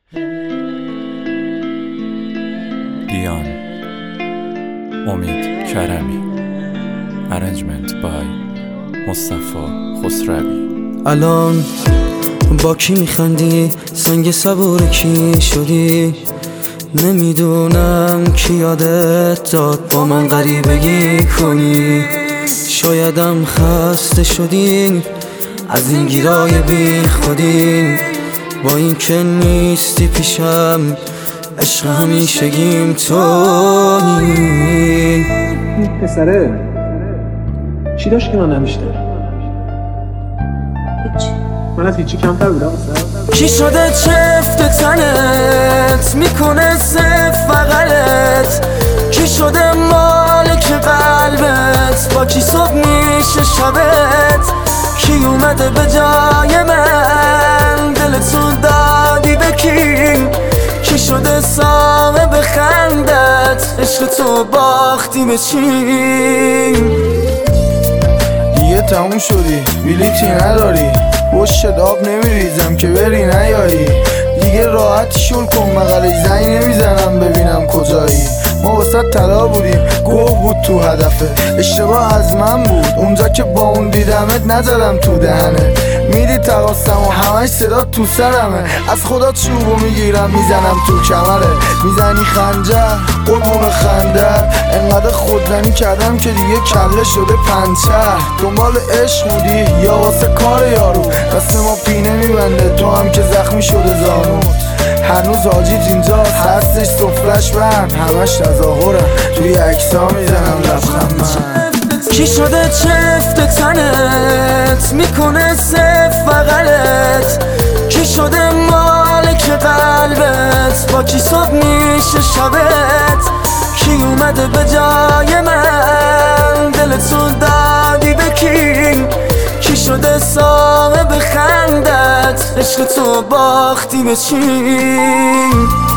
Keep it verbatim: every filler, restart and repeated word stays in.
دیان امید کرمی Arrangement by مصطفی خسروی. الان با کی میخندی؟ سنگ صبور کی شدی؟ نمیدونم کی یادت داد با من غریبگی کنی. شایدم خسته شدی از این گیرای بی خودی، با این که نیستی پیشم عشق همیشگیم تویی. این پسره چی داشت که من نمیشته؟ هیچی. من از هیچی کمتر بودم. کی شده چفت تنت میکنه صف بغلت؟ کی شده مالک قلبت؟ با کی صبح میشه شبت؟ کی اومده به جای من دلتون دادی به کی؟ کی شده صاحب خندت؟ عشق تو باختی به چی؟ دیگه تموم شدی بلیتی نداری، وش داب نمیریزم که بری نیایی. دیگه راحت شل کن مقاله زنگ نمیزنم ببینم کجایی. ما وسط طلا بودیم گوه بود تو هدفه، اشتباه از من بود اونجا که با اون دیدمت نزدم تو دهنه. میدی تقاستم و همش صدا تو سرمه، از خدا چوبو میگیرم میزنم تو کمره. میزنی خنجر قربون خنده، انقدر خودزنی کردم که دیگه کله شده پنچر. دنبال عشق بودی یا واسه کار یارو؟ دست ما پینه میبنده تو هم که زخمی شده زانوت. هنوز حاجیت اینجاست هستش سفرش بند، همش تظاهرم توی عکسا میزنم لبخند من. کی شده چفت تنت میکنه صف بغلت؟ کی شده مالک قلبت؟ با کی صبح میشه شبت؟ کی اومده به جای من دلتون دادی به کی؟ کی شده صاحب خندت؟ عشق تو باختی به چی؟